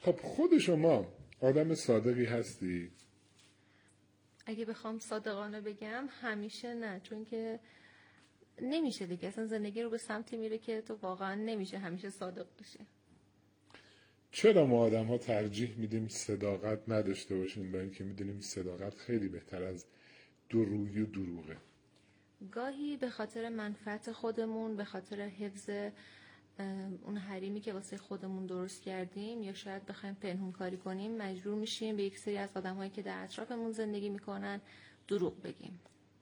خب خود شما آدم صادقی هستی؟ اگه بخوام صادقانه بگم همیشه نه، چون که نمیشه دیگه، اصلا زندگی رو به سمتی میره که تو واقعا نمیشه همیشه صادق باشی. چرا ما آدم ها ترجیح میدیم صداقت نداشته باشیم با اینکه میدونیم صداقت خیلی بهتر از دروغی و دروغه؟ گاهی به خاطر منفعت خودمون، به خاطر حفظ اون حریمی که واسه خودمون درست کردیم، یا شاید بخوایم پنهون کاری کنیم، مجبور میشیم به یک سری از آدم‌هایی که در اطرافمون زندگی میکنن دروغ بگیم.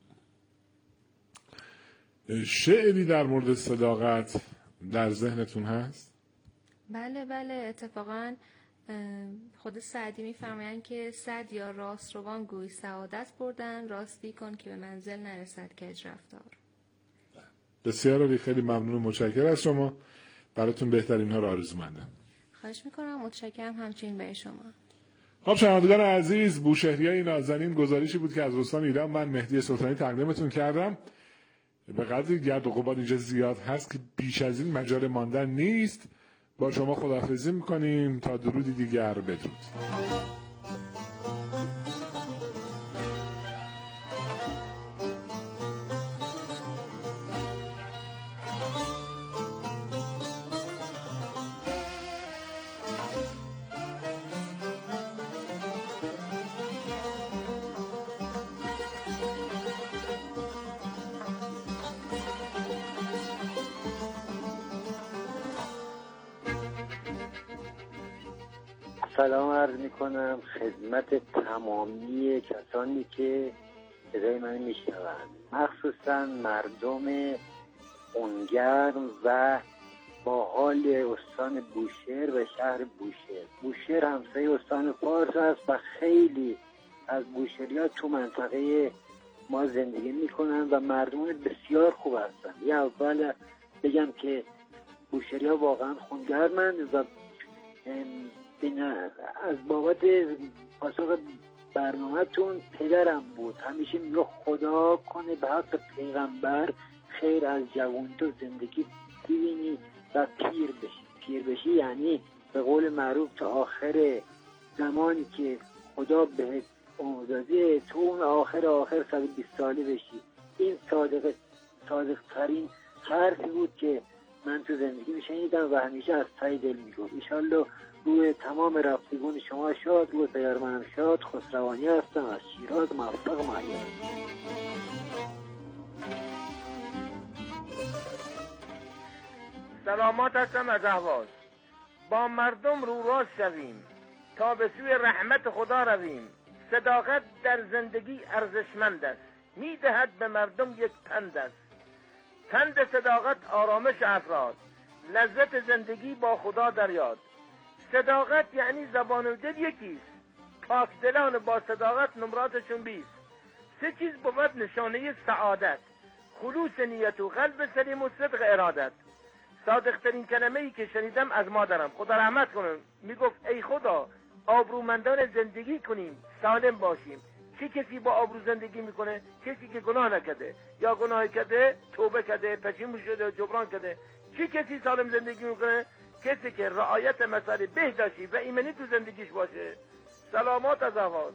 شعری در مورد صداقت در ذهنتون هست؟ بله اتفاقا خود سعدی میفرمایند که سعد یا راست روان گوی سعادت بردن، راستی کن که به منزل نرسد کج رفتار. بسیار عالی، خیلی ممنون و متشکرم از شما. براتون بهترین ها رو آرزومندم. خواهش میکنم، متشکرم همچنین برای شما. خب شنوندگان عزیز، بوشهریای نازنین گزارشی بود که از استان ایران من مهدی سلطانی تقدیمتون کردم. به قدری گرد و غبار اینجا زیاد هست که بیش از این مجال ماندن نیست. با شما خداحافظی میکنیم تا درودی دیگر. بدرود. سلام عرض میکنم خدمت تمامی کسانی که صدای من میشنوند، مخصوصا مردم خونگرم و با حال استان بوشهر و شهر بوشهر. بوشهر همسایه استان فارس است و خیلی از بوشهری‌ها تو منطقه ما زندگی میکنن و مردم بسیار خوب هستن. یه اول بگم که بوشهری‌ها واقعا خونگرمند و از بابت پاسخ برنامه‌تون پدرم بود همیشه میگه خدا کنه به حق پیغمبر خیر از جوانی تو زندگی ببینی و پیر بشی یعنی به قول معروف تا آخر زمانی که خدا بهت عمر داده تو اون آخر 120 ساله بشی. این صادق ترین حرفی بود که من تو زندگی میشنیدم و همیشه از ته دل میگم. ایشالله روی تمام رفتگون شما شاد، روی پدر منم شاد. خسروانی هستم از شیراز، موفق معین. سلامات هستم از اهواز. با مردم رو راست شویم تا به سوی رحمت خدا رویم. صداقت در زندگی ارزشمند است، میدهد به مردم یک پند است. پند صداقت آرامش افراد، لذت زندگی با خدا در یاد. صداقت یعنی زبان و دل یکیست، پاک دلان با صداقت نمراتشون 20. 3 چیز بود نشانه سعادت: خلوص نیت و قلب سلیم و صدق ارادت. صادق ترین کلمه ای که شنیدم از مادرم، خدا رحمت کنه، میگفت ای خدا آبرومندان زندگی کنیم، سالم باشیم. چه کسی با آبرو زندگی میکنه؟ کسی که گناه نکرده، یا گناه کرده توبه کرده پشیمون شده جبران کرده. چه کسی سالم زندگی میکنه؟ کسی که رعایت مسائل بهداشتی و ایمنی تو زندگیش باشه. سلامات از اهواز.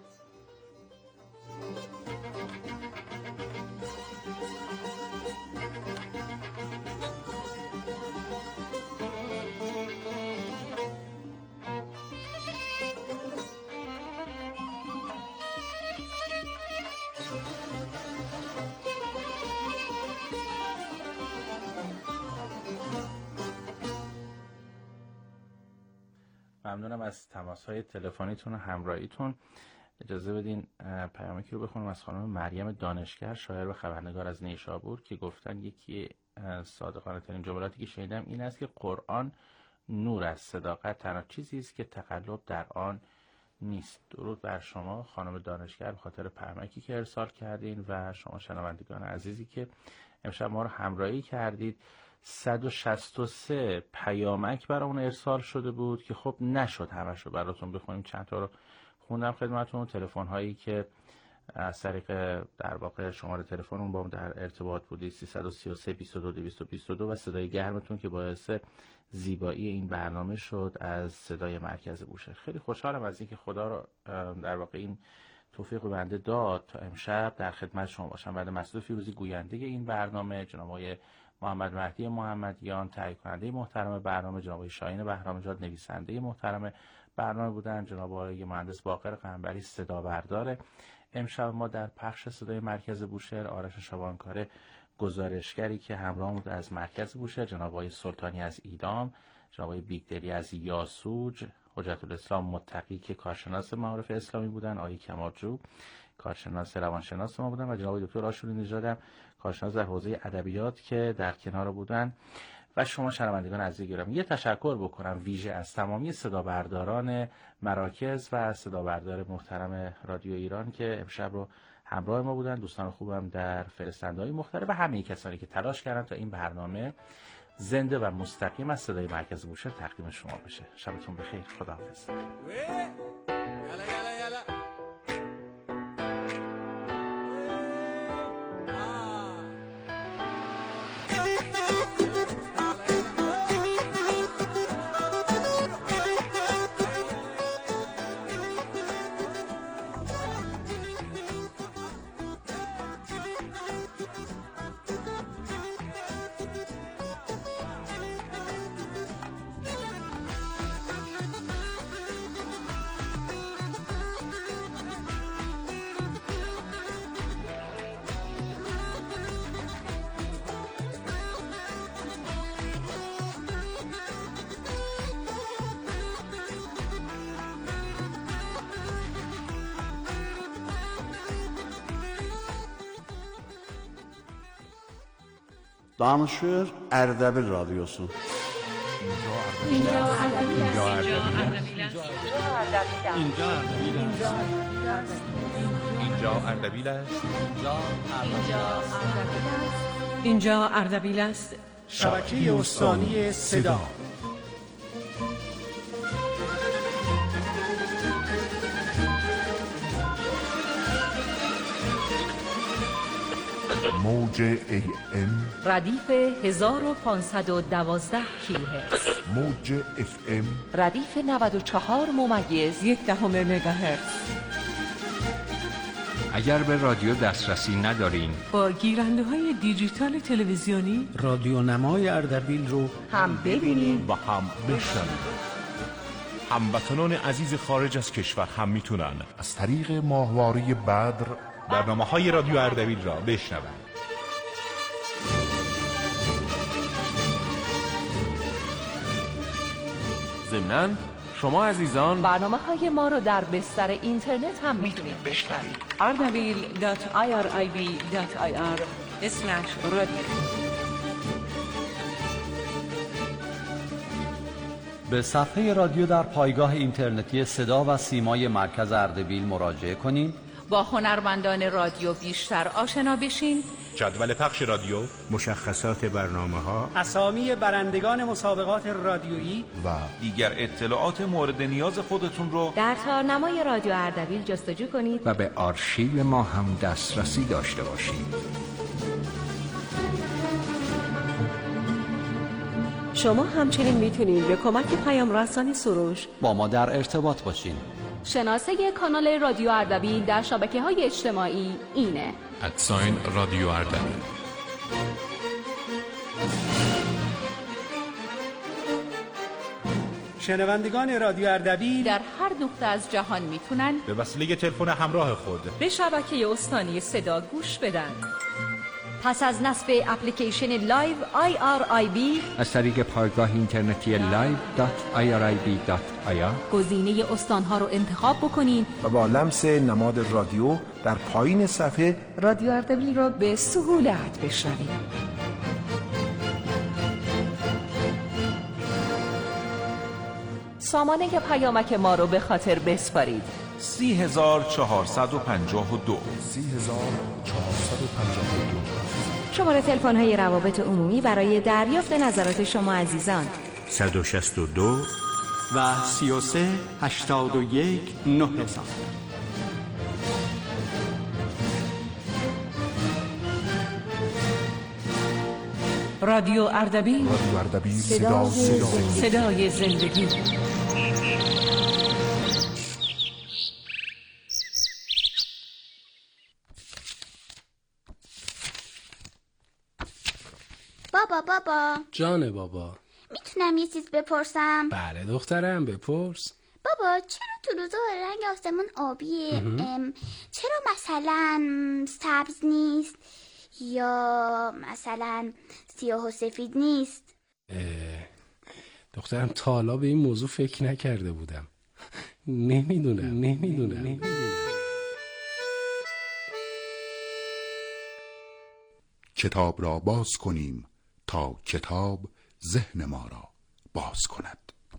ممنونم از تماس‌های تلفنیتون و همراهیتون. اجازه بدین پیامکی رو بخونم از خانم مریم دانشگر، شاعر و خبرنگار از نیشابور، که گفتن یکی از صادقانه ترین جملاتی که شنیدم این است که قرآن نور است، صداقت تنها چیزی است که تقلب در آن نیست. درود بر شما خانم دانشگر به خاطر پیامکی که ارسال کردین و شما شنوندگان عزیزی که امشب ما رو همراهی کردید. 163 پیامک برامون ارسال شده بود که خب نشد همشو براتون بخونیم، چند تا رو خوندم خدمتتون. تلفن هایی که از طریق در واقع شماره تلفنمون با ما در ارتباط بودید 333 22 222 و صدای گرمتون که باعث زیبایی این برنامه شد از صدای مرکز بوشهر. خیلی خوشحالم از اینکه خدا رو در واقع این توفیق به بنده داد تا امشب در خدمت شما باشم. بعد مسعود فیروزی گوینده این برنامه، جناب آقای محمد مهدی محمدیان تهیه کننده محترم برنامه، جناب آقای شاهین بهرام‌نژاد نویسنده محترم برنامه بودن، جناب آقای مهندس باقر قنبری صدا بردار امشب ما در پخش صدای مرکز بوشهر، آرش شبانکاره گزارشگری که همراه بود از مرکز بوشهر، جناب آقای سلطانی از ایدام، جناب آقای بیگدری از یاسوج، حجت الاسلام متقی که کارشناس معارف اسلامی بودن، آقای کمالجو کارشناس روانشناس ما بودن و جناب آقای دکتر آشوری نژاد کارشناس در حوزه ادبیات که در کنار بودن و شما شنوندگان عزیز گرامی. یه تشکر بکنم ویژه از تمامی صدابرداران مراکز و صدابردار محترم رادیو ایران که امشب رو همراه ما بودن، دوستان خوبم در فرستنده‌های مختلف و همه کسانی که تلاش کردن تا این برنامه زنده و مستقیم از صدای مرکز بوشهر تقدیم شما بشه. شبتون بخیر. خداحافظ. Danışır Erdebil Radyosu. اینجا اردبیل است. شبکه استانی صدا. موج AM ردیف 1512 کیلوهرتز. موج FM ردیف 94.1 مگاهرتز. اگر به رادیو دسترسی ندارین، با گیرنده‌های دیجیتال تلویزیونی رادیو نمای اردبیل رو هم ببینید و هم بشنوید. هموطنان عزیز خارج از کشور هم میتونن از طریق ماهواره بدر برنامه‌های رادیو اردبیل را بشنوند. ضمناً شما عزیزان برنامه‌های ما رو در بستر اینترنت هم میتونید بشنوید. ardabil.irib.ir/radio. به صفحه رادیو در پایگاه اینترنتی صدا و سیمای مرکز اردبیل مراجعه کنید. با هنرمندان رادیو بیشتر آشنا بشین. جدول پخش رادیو، مشخصات برنامه‌ها، اسامی برندگان مسابقات رادیویی و دیگر اطلاعات مورد نیاز خودتون رو در تارنمای رادیو اردبیل جستجو کنید و به آرشیو ما هم دسترسی داشته باشید. شما همچنین میتونید به کمک پیام رسانی سروش با ما در ارتباط باشین. شناسه کانال رادیو اردبیل در شبکه‌های اجتماعی اینه: رادیو اردبیل. شنوندگان رادیو اردبیل در هر نقطه از جهان میتونن به وسیله تلفن همراه خود به شبکه استانی صدا گوش بدن. پس از نصب اپلیکیشن لایو IRIB از طریق پایگاه اینترنتی live.irib.ir گزینه استانها رو انتخاب بکنین و با لمس نماد رادیو در پایین صفحه رادیو اردبیل رو به سهولت بشنوید. سامانه پیامک ما رو به خاطر بسپارید: 30452 شماره تلفن های روابط عمومی برای دریافت نظرات شما عزیزان 162 و 33 81 9000. رادیو اردبیل، صدای زندگی. بابا جان بابا، میتونم یه چیز بپرسم؟ بله دخترم، بپرس. بابا چرا تو روزا رنگ آسمون آبیه؟ چرا مثلا سبز نیست یا مثلا سیاه و سفید نیست؟ دخترم تا حالا به این موضوع فکر نکرده بودم. نمیدونم. کتاب را باز کنیم تا کتاب ذهن ما را باز کند.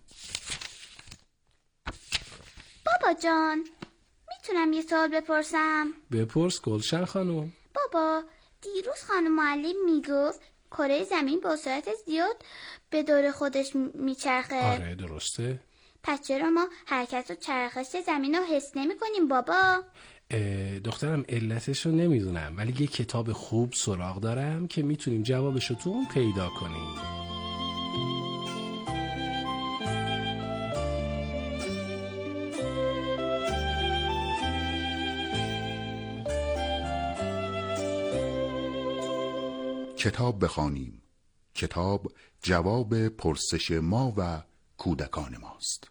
بابا جان، میتونم یه سوال بپرسم؟ بپرس گلشن خانم. بابا دیروز خانم معلم میگفت کره زمین با سرعت زیاد به دور خودش میچرخه. آره درسته. پس چرا ما حرکت و چرخش زمین رو حس نمی کنیم بابا؟ دخترم علتش رو نمیدونم، ولی یه کتاب خوب سراغ دارم که میتونیم جوابش رو تو اون پیدا کنیم. کتاب بخوانیم. کتاب جواب پرسش ما و کودکان ماست.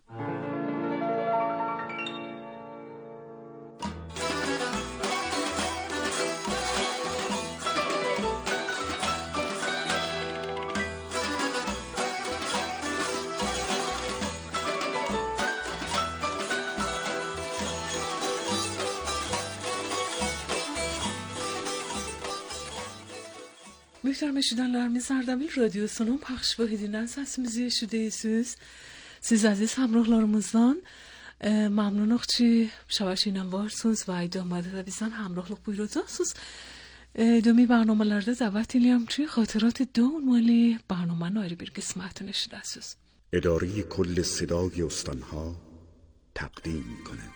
Muhterem eşidenlerimiz Erdemil Radyosu'nun paylaş vahidinden sesimizi eşidiyorsunuz. Siz aziz hamrohlarımızdan ممنونم که شباشینم varsınız و idamada da bizden hamrohluk buyuracaqsınız. Dömi برنامه‌larda davet edirəm ki, خاطرات دو عنوانی برنامه‌نو ayrı bir qismətini eşidəsiniz. اداره کل صدای استانها تقدیم می‌کند.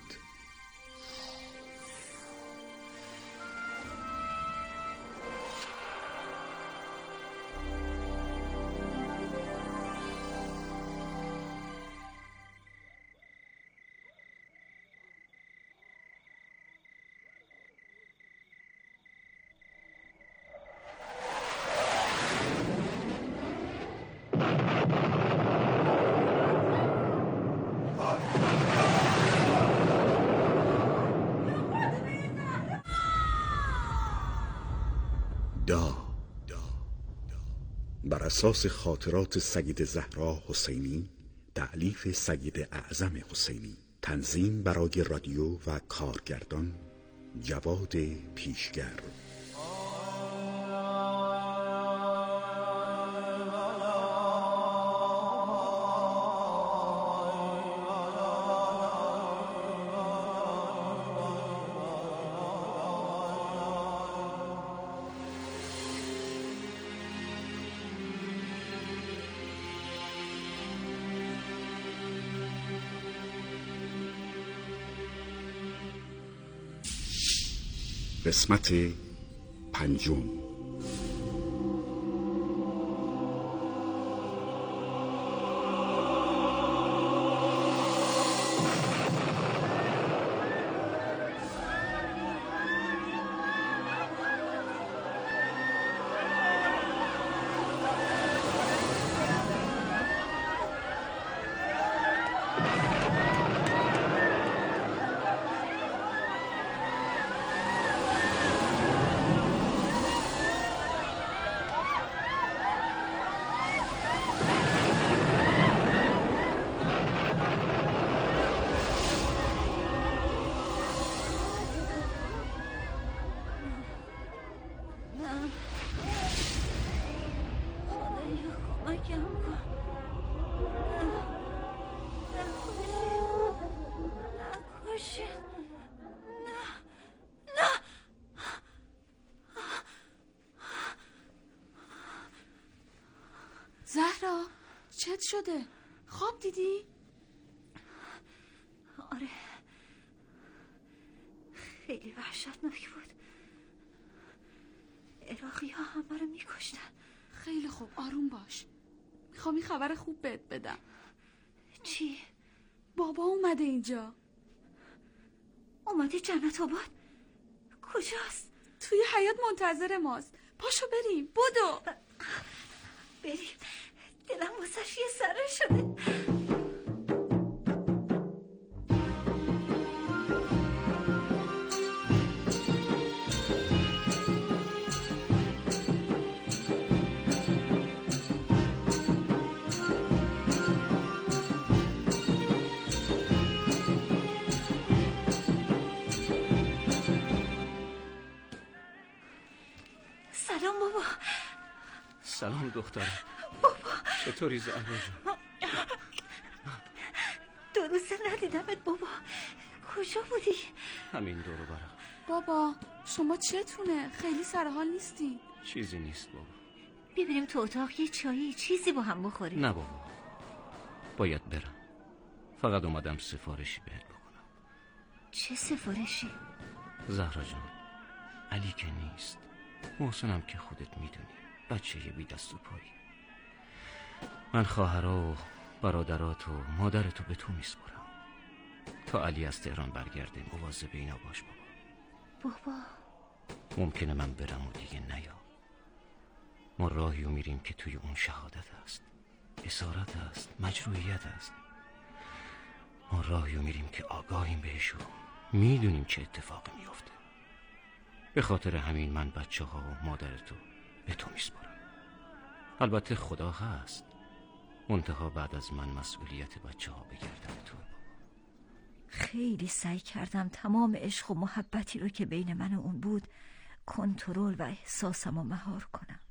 بر اساس خاطرات سید زهرا حسینی، تألیف سید اعظم حسینی، تنظیم برای رادیو و کارگردان جواد پیشگر. قسمت پنجم. زهرا چت شده؟ خواب دیدی؟ آره خیلی وحشتناک بود. عراقی ها همه رو میکشتن. خیلی خوب، آروم باش. میخوام این خبر خوب بهت بدم. چی؟ بابا اومده اینجا. اومده جنت آباد؟ کجاست؟ توی حیاط منتظر ماست. پاشو بریم، بدو. بریم. دلم واسش یه سره شده. سلام بابا. سلام دخترم. بابا چطوری زهرا جان؟ 2 روزه ندیدمت بابا. کجا بودی؟ همین دور و برم. بابا شما چتونه؟ خیلی سرحال نیستی؟ چیزی نیست بابا. ببینیم تو اتاق یه چایی چیزی با هم بخوریم. نه بابا، باید برم. فقط اومدم سفارشی بهت بکنم. چه سفارشی؟ زهرا جان، علی که نیست، محسنم که خودت میدونی بچه یه بی دست و پایی. من خواهرها و برادرات و مادرتو به تو میسپرم تا علی از تهران برگرده. مواظب اینا باش بابا. ممکنه من برم و دیگه نیا. ما راهیو میریم که توی اون شهادت است، اسارت است، مجروحیت است. ما راهیو میریم که آگاهیم بهش و میدونیم چه اتفاقی میفته. به خاطر همین من بچه ها و مادرتو به تو میسپارم. البته خدا هست، منتها بعد از من مسئولیت بچه ها به گردن تو. خیلی سعی کردم تمام عشق و محبتی رو که بین من و اون بود کنترل و احساسم رو مهار کنم.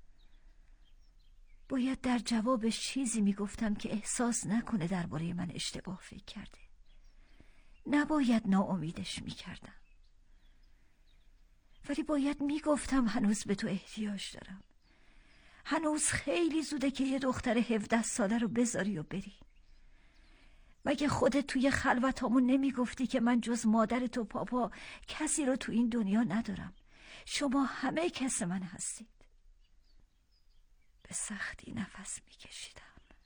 باید در جوابش چیزی میگفتم که احساس نکنه درباره من اشتباه فکر کرده. نباید ناامیدش میکردم، ولی باید میگفتم هنوز به تو احتیاج دارم. هنوز خیلی زوده که یه دختر 17 ساله رو بذاری و بری. مگه خودت توی خلوتامون نمیگفتی که من جز مادرت و پاپا کسی رو تو این دنیا ندارم؟ شما همه کس من هستید. به سختی نفس میکشیدم.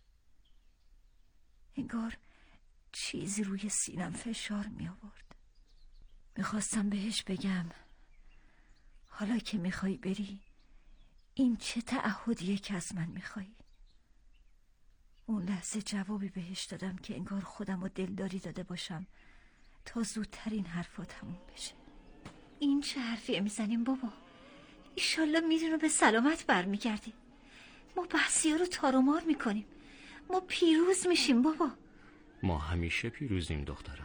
انگار چیزی روی سینم فشار می آورد. میخواستم بهش بگم حالا که میخوای بری، این چه تعهدیه که از من میخوایی؟ اون لحظه جوابی بهش دادم که انگار خودم رو دلداری داده باشم تا زودتر این حرفا تموم بشه. این چه حرفیه میزنیم بابا؟ ایشالله میرین و به سلامت برمیگردیم. ما بحثی ها رو تارومار میکنیم. ما پیروز میشیم بابا. ما همیشه پیروزیم دخترم.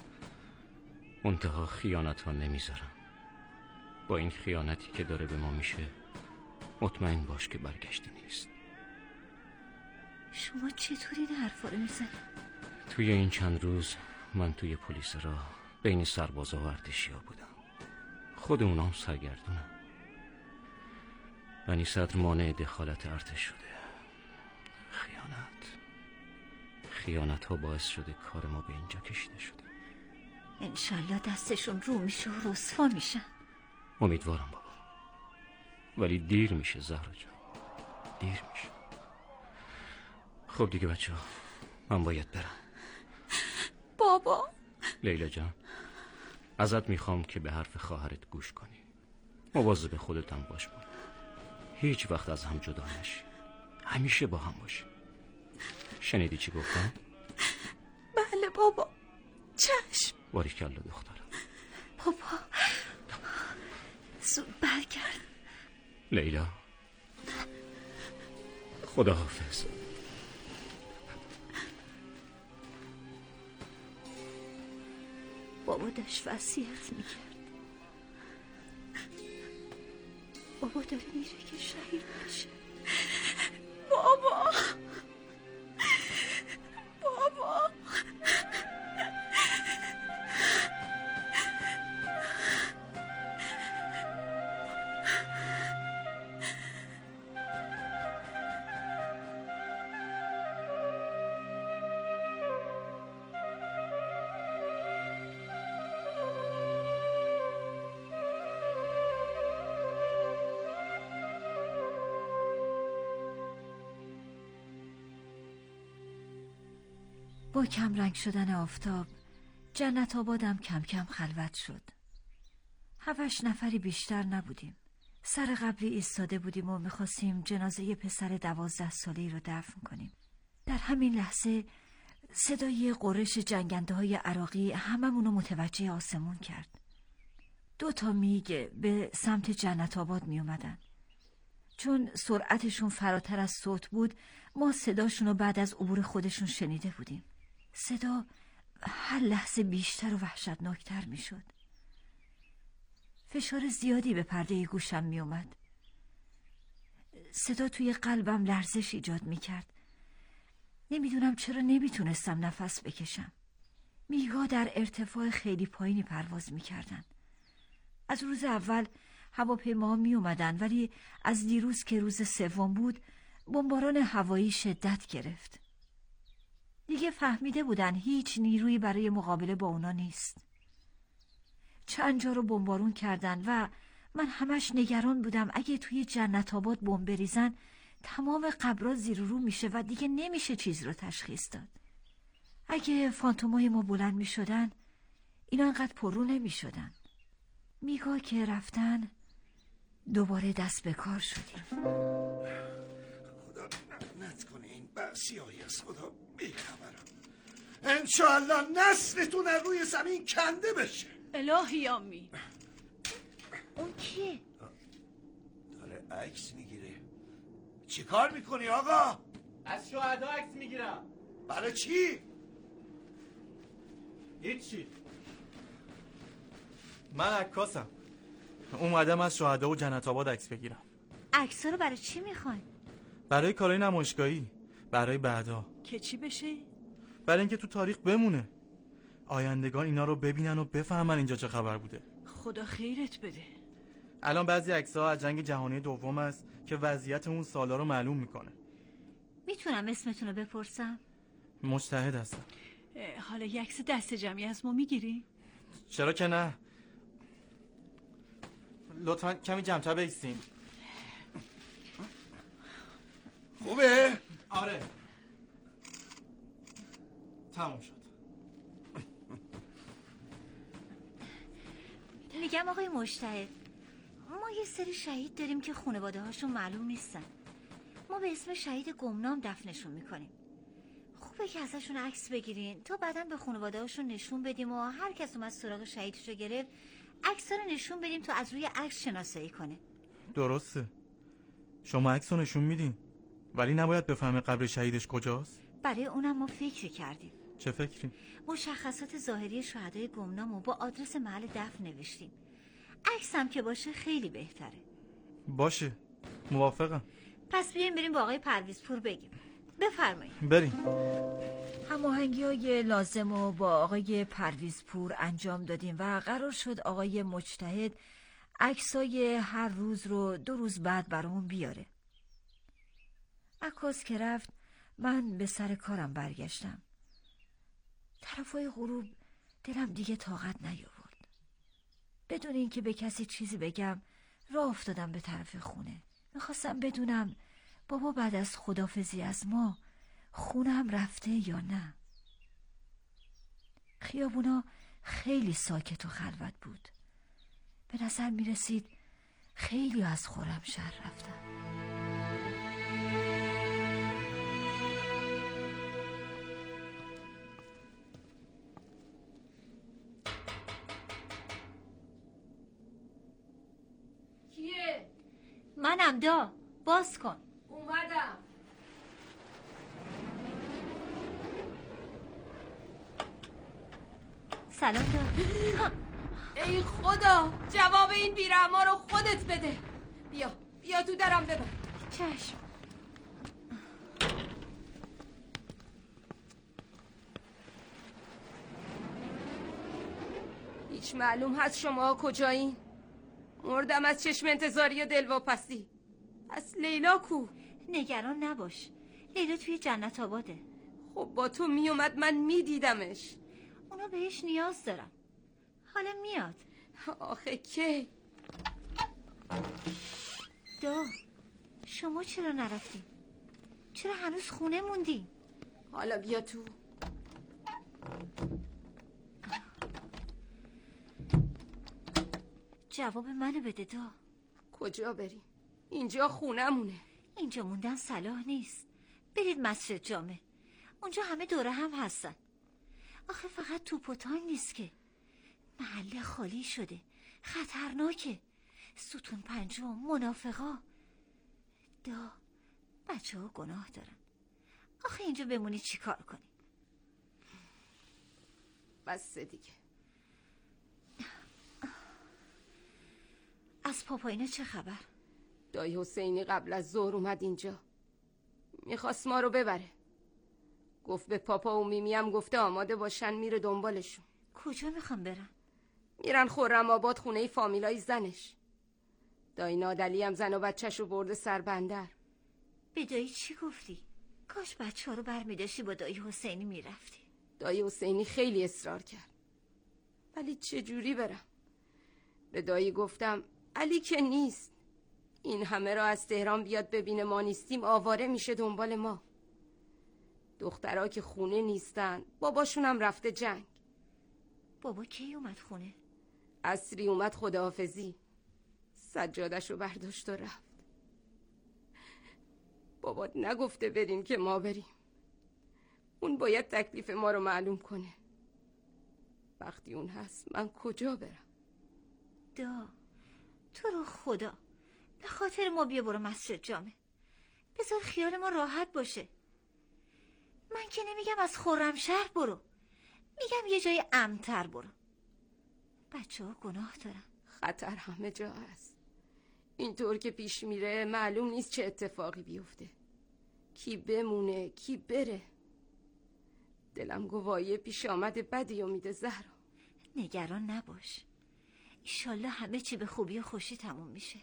منتها خیانت ها نمیذارم. با این خیانتی که داره به ما میشه مطمئن باش که برگشتی نیست. شما چطوری این حرفا رو میزنی؟ توی این چند روز من توی پلیس راه بین سربازا و ارتشیا بودم. خود اونام سرگردونم. بنی صدر مانع دخالت ارتش شده. خیانت ها باعث شده کار ما به اینجا کشیده شده. انشالله دستشون رو میشه و رسوا میشن. امیدوارم بابا، ولی دیر میشه زهرا جان، دیر میشه. خب دیگه بچه ها، من باید برم. بابا. لیلا جان، ازت میخوام که به حرف خواهرت گوش کنی. مواظب خودت هم باش بابا. هیچ وقت از هم جدا نشی. همیشه با هم باشی. شنیدی چی گفتم؟ بله بابا، چشم. باریکالله دخترم. بابا زود برگرد. لیلا، خداحافظ. بابا داشت وصیت میکرد. بابا داره میره که شهید بشه. بابا بابا. با کمرنگ شدن آفتاب جنت آبادم کم کم خلوت شد. 7 نفری بیشتر نبودیم. سر قبری ایستاده بودیم و میخواستیم جنازه پسر 12 ساله‌ای رو دفن کنیم. در همین لحظه صدای غرش جنگنده های عراقی هممونو متوجه آسمون کرد. 2 میگ به سمت جنت آباد می اومدن. چون سرعتشون فراتر از صوت بود ما صداشون رو بعد از عبور خودشون شنیده بودیم. صدا هر لحظه بیشتر و وحشتناکتر می شد. فشار زیادی به پرده گوشم می اومد. صدا توی قلبم لرزش ایجاد می کرد. نمیدونم چرا نمیتونستم نفس بکشم. میگا در ارتفاع خیلی پایینی پرواز می کردن. از روز اول هواپیما می اومدن ولی از دیروز که روز 3 بود بمباران هوایی شدت گرفت. دیگه فهمیده بودن هیچ نیرویی برای مقابله با اونا نیست. چند جا رو بمبارون کردن و من همش نگران بودم اگه توی جنت آباد بمب بریزن تمام قبرها زیر و رو میشه و دیگه نمیشه چیز رو تشخیص داد. اگه فانتومای ما بلند میشدن اینا انقدر پررو نمیشدن. میگا که رفتن دوباره دست به کار شدیم. خدا نکنه این بعثی‌هایی از خدا بیخبرم. انشاءالله نسلتون از روی زمین کنده بشه. الهی آمین. اون کیه؟ داره عکس میگیره. چی کار میکنی آقا؟ از شهدا عکس میگیرم. برای چی؟ هیچی. من عکاسم. اومدم از شهدا و جنت آباد عکس بگیرم. عکس‌ها رو برای چی میخواین؟ برای کارهای نمایشگاهی، برای بعدا. که چی بشه؟ برای اینکه تو تاریخ بمونه. آیندگان اینا رو ببینن و بفهمن اینجا چه خبر بوده. خدا خیرت بده. الان بعضی عکس‌ها از جنگ جهانی دوم است که وضعیت اون سالا رو معلوم میکنه. میتونم اسمتون رو بپرسم؟ مجتهد هستم. حالا یک عکس دست جمعی از ما میگیری؟ چرا که نه. لطفاً کمی جمع‌تر بایستین. خوبه؟ آره. تموم شد. میگم آقای مجتهد، ما یه سری شهید داریم که خانواده هاشون معلوم نیستن. ما به اسم شهید گمنام دفنشون میکنیم. خوبه که ازشون عکس بگیرین تا بعدا به خانواده هاشون نشون بدیم و هر کس اومد سراغ شهیدشو گرفت عکس رو نشون بدیم تا از روی عکس شناسایی کنه. درسته. شما عکس رو نشون میدین ولی نباید بفهمه قبر شهیدش کجاست؟ برای اونم ما فکر کردیم. چه فکری؟ مشخصات ظاهری شهدای گمنام رو با آدرس محل دفن نوشتیم. عکس هم که باشه خیلی بهتره. باشه، موافقم. پس بریم با آقای پرویزپور بگیم. بفرمایید. بریم. هماهنگی‌های لازم رو با آقای پرویزپور انجام دادیم و قرار شد آقای مجتهد عکسای هر روز رو 2 روز بعد برامون بیاره. عکاس که رفت من به سر کارم برگشتم. طرفای غروب دلم دیگه طاقت نیاورد. بدون اینکه به کسی چیزی بگم راه افتادم به طرف خونه. میخواستم بدونم بابا بعد از خدافزی از ما خونم رفته یا نه. خیابونا خیلی ساکت و خلوت بود. به نظر میرسید خیلی از خرمشهر رفتن. کیه؟ منم دا. باز کن. اومدم. سلام دا. ای خدا، جواب این بیرحما رو خودت بده. بیا تو درم ببر. چشم. هیچ معلوم هست شما کجایین؟ مردم از چشم انتظاری و دلواپسی. پس لیلا کو؟ نگران نباش، لیلا توی جنت آباده. خب با تو میومد من میدیدمش. اونا بهش نیاز دارم. حالا میاد. آخه کی؟ دا، شما چرا نرفتی؟ چرا هنوز خونه موندی؟ حالا بیا تو. جواب منو بده دا. کجا بریم؟ اینجا خونمونه. اینجا موندن صلاح نیست. برید مسجد جامع، اونجا همه دوره هم هستن. آخه فقط توپ و تانک نیست که، محله خالی شده، خطرناکه. ستون پنجم، منافقا. دا بچه ها گناه دارن. آخه اینجا بمونی چی کار کنی؟ بس دیگه. از پاپا اینا چه خبر؟ دایی حسینی قبل از ظهر اومد اینجا، میخواست ما رو ببره. گفت به پاپا و میمی هم گفته آماده باشن، میره دنبالشون. کجا میخوام برن؟ میرن خرم آباد، خونه فامیلای زنش. دایی نادلی هم زن و بچه‌شو برده سربندر. به دایی چی گفتی؟ کاش بچه ها رو برمیداشتی با دایی حسینی میرفتی. دایی حسینی خیلی اصرار کرد، ولی چه جوری برم؟ به دایی گفتم علی که نیست، این همه را از تهران بیاد ببینه ما نیستیم، آواره میشه دنبال ما. دخترها که خونه نیستن، باباشون هم رفته جنگ. بابا کی اومد خونه؟ عصری اومد خداحافظی، سجادشو برداشت و رفت. بابات نگفته بریم که ما بریم، اون باید تکلیف ما رو معلوم کنه. وقتی اون هست من کجا برم؟ دا تو رو خدا به خاطر ما بیا برو مسجد جامع، بذار خیال ما راحت باشه. من که نمیگم از خرمشهر برو، میگم یه جای امن‌تر برو. بچه ها گناه دارن. خطر همه جا هست، اینطور که پیش میره معلوم نیست چه اتفاقی بیفته، کی بمونه کی بره. دلم گواهی پیش آمده بدی و میده زهرا. نگران نباش، ایشالله همه چی به خوبی و خوشی تموم میشه.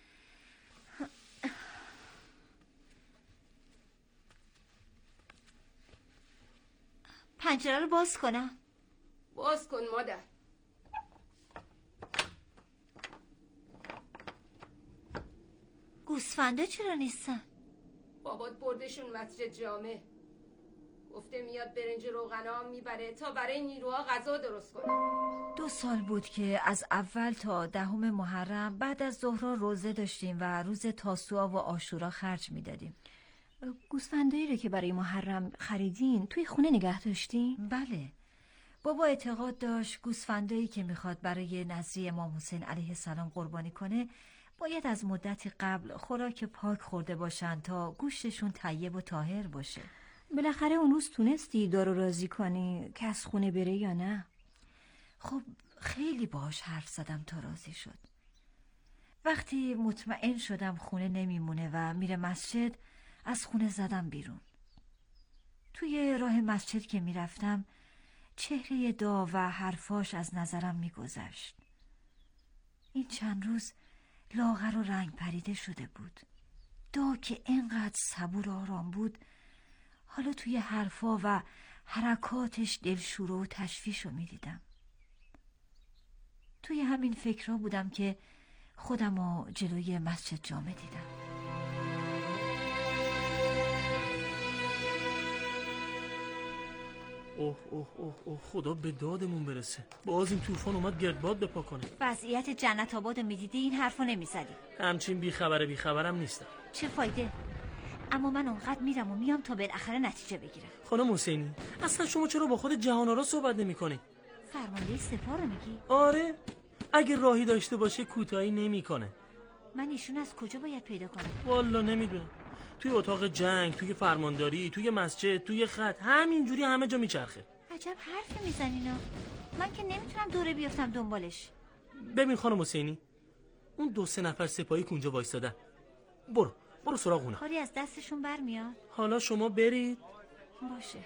پنجره رو باز کنم؟ باز کن مادر. گوسفنده چرا نیستن؟ بابات بردشون مسجد جامع، گفته میاد برنج روغنا میبره تا برای نیروها غذا درست کنه. 2 سال بود که از اول تا 10 محرم بعد از ظهر روزه داشتیم و روز تاسوعا و عاشورا خرج میدادیم. گوسفندایی رو که برای محرم خریدین توی خونه نگه داشتین؟ بله. بابا اعتقاد داشت گوسفندایی که میخواد برای نذری امام حسین علیه السلام قربانی کنه باید از مدتی قبل خوراک پاک خورده باشن تا گوشتشون طیب و طاهر باشه. بالاخره اون روز تونستی دارو راضی کنی که از خونه بره یا نه؟ خب خیلی باهاش حرف زدم تا راضی شد. وقتی مطمئن شدم خونه نمیمونه و میره مسجد، از خونه زدم بیرون. توی راه مسجد که میرفتم چهره دا و حرفاش از نظرم میگذشت. این چند روز لاغر و رنگ پریده شده بود. دا که اینقدر صبور و آرام بود، حالا توی حرفا و حرکاتش دلشوره و تشویشو میدیدم. توی همین فکرها بودم که خودمو جلوی مسجد جامع دیدم. اوه اوه اوه اوه، خدا به دادمون برسه. باز این طوفان اومد گردباد بپا کنه. وضعیت جنت آبادو میدیدی این حرفو نمیزدی. همچین بیخبرم نیستم. چه فایده؟ اما من اونقدر میرم و میام تا بالاخره نتیجه بگیرم. خانم حسینی، اصلا شما چرا با خود جهان‌آرا صحبت نمی‌کنی؟ فرمانده سپاه رو میگی؟ آره، اگه راهی داشته باشه کوتاهی نمی‌کنه. من ایشون از کجا باید پیدا کنم؟ والا نمیدونم. توی اتاق جنگ، توی فرمانداری، توی مسجد، توی خط، همینجوری همه جا میچرخه. عجب حرفی میزنینا. من که نمیتونم دوره بیافتم دنبالش. ببین خانم حسینی، اون 2-3 نفر سپاهی که اونجا وایسادن، برو سراغ اونا. کاری از دستشون برمیاد؟ حالا شما برید. باشه.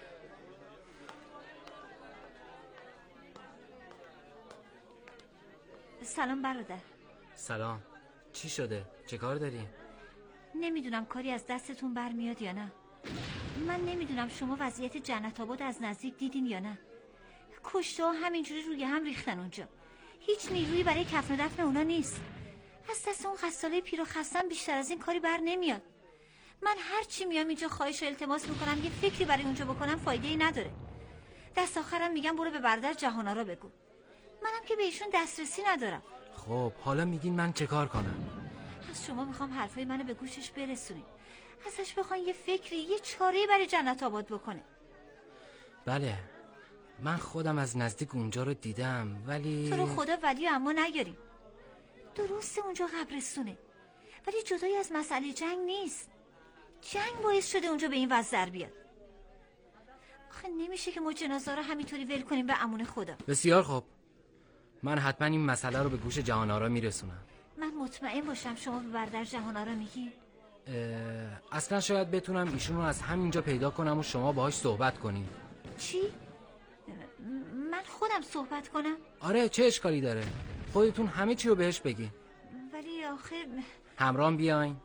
سلام برادر. سلام. چی شده؟ چه کار داری؟ نمیدونم کاری از دستتون برمیاد یا نه. من نمیدونم شما وضعیت جنت آباد از نزدیک دیدین یا نه. کشته ها همینجوری روی هم ریختن اونجا. هیچ نیرویی برای کفن و دفن اونا نیست. از دست اون غساله پیر و خستم بیشتر از این کاری بر نمیاد. من هر چی میام اینجا خواهش و التماس میکنم یه فکری برای اونجا بکنم فایده ای نداره. دست آخرم میگم برو به برادر جهان‌آرا بگو. منم که به ایشون دسترسی ندارم. خب حالا میگین من چه کار کنم؟ از شما میخوام حرفای منو به گوشش برسونید. ازش بخواین یه فکری، یه چاره‌ای برای جنت آباد بکنه. بله، من خودم از نزدیک اونجا رو دیدم، ولی تو رو خدا ولی اما نگاریم. درسته اونجا قبرستونه، ولی جدایی از مسئله جنگ نیست. جنگ باعث شده اونجا به این وضع در بیاد. آخه نمیشه که ما جنازه رو همینطوری ول کنیم به امون خدا. بسیار خوب، من حتما این مسئله رو به گوش جهان‌آرا میرسونم. من مطمئن باشم شما به برادر جهان‌آرا میگی؟ اصلا شاید بتونم ایشون رو از همینجا پیدا کنم و شما باهاش صحبت کنید. چی؟ من خودم صحبت کنم؟ آره، چه اشکالی داره؟ خودتون همه چی رو بهش بگین. ولی آخه همراهم بیاین.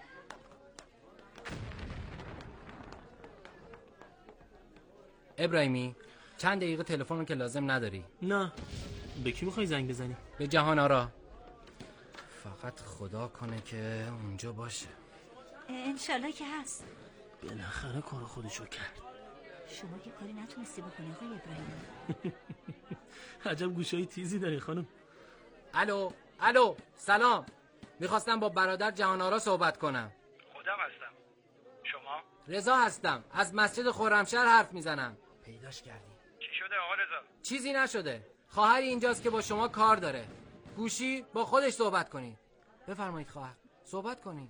ابراهیمی، چند دقیقه تلفن رو که لازم نداری. نه. به کی میخوای زنگ بزنی؟ به جهان‌آرا. فقط خدا کنه که اونجا باشه. انشالله که هست. بالاخره کار خودشو کرد. شما که کاری نتونستی بکنی آقای ابراهیمی. عجب گوشای تیزی داری خانم. الو، سلام. میخواستم با برادر جهان‌آرا صحبت کنم. خودم هستم. شما؟ رضا هستم، از مسجد خرمشهر حرف میزنم. پیداش کردی؟ چی شده آقا رضا؟ چیزی نشده. خواهری اینجاست که با شما کار داره. گوشی با خودش صحبت کنید. بفرمایید خواهر، صحبت کنید.